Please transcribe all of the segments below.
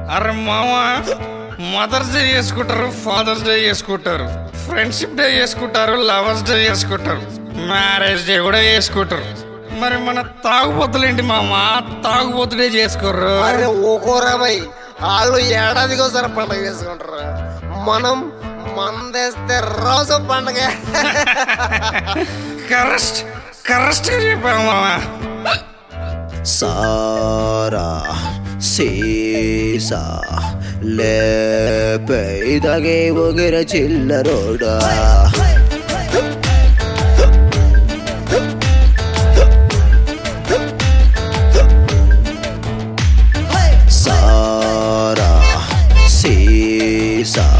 అరే మామా, mother's day చేసుకుంటారు, ఫాదర్స్ డే చేసుకుంటారు, ఫ్రెండ్షిప్ డే చేసుకుంటారు, లవర్స్ డే చేసుకుంటారు, మ్యారేజ్ డే కూడా చేసుకుంటారు. మరి మన తాగుబోతులేంటి మామా, తాగుబోతుడే చేసుకోరు? అరే ఓకోరా భయ్, వాళ్ళు ఏడాదికోసారి పండుగ చేసుకుంటారు. మనం మందేస్తే రోజు పండుగ. కరెక్ట్ కరెక్ట్ గా చెప్పావు మామా. సారా సీసా లేపైదగే ఒగిర చిల్లరోడా సారా సీసా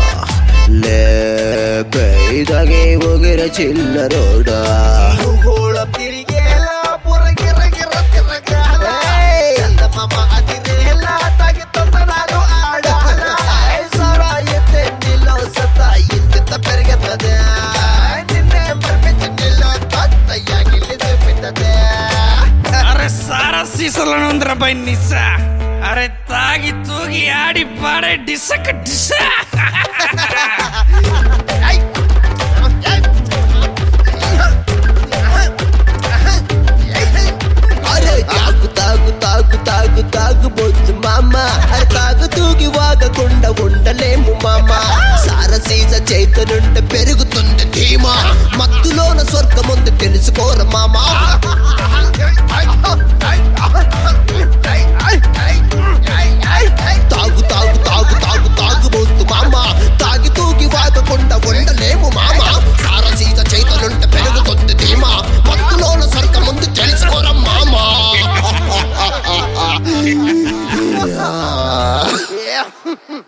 లేపైదగే ఒగిర చిల్లరోడా తిరిగేలా పురగిరగిర తిరగాల చందమామ అదిరేలా తగితొందనాలు ఆడాల సారాయితే నీలో సత్తా ఇంత పెరిగేదే నిన్నే మర్పించి నీలో తత్తయ్యాగిలి చూపిద్దదే. అరే సారా సీసాలను ఉందిరా బై నిస్సా. అరే తాగి తూగి ఆడి పాడే డిసక డిసా. తాగుబోతు మామ, అరే తాగు తూగి వాగకుండా ఉండలేము మామ. సారసీస చైతన్యుంటే పెరుగుతుంది ధీమా, మత్తులోన స్వర్గముంది తెలుసుకోర మామ. తాగు తాగు తాగు తాగు తాగుబోతు మామ, తాగి తూగి వాగకుండా ఉండలేము మామ. సారసీస చైతన్యుంటే పెరుగుతుంది ధీమా, మత్తులోన స్వర్గముంది తెలుసుకోర మామ. Yeah.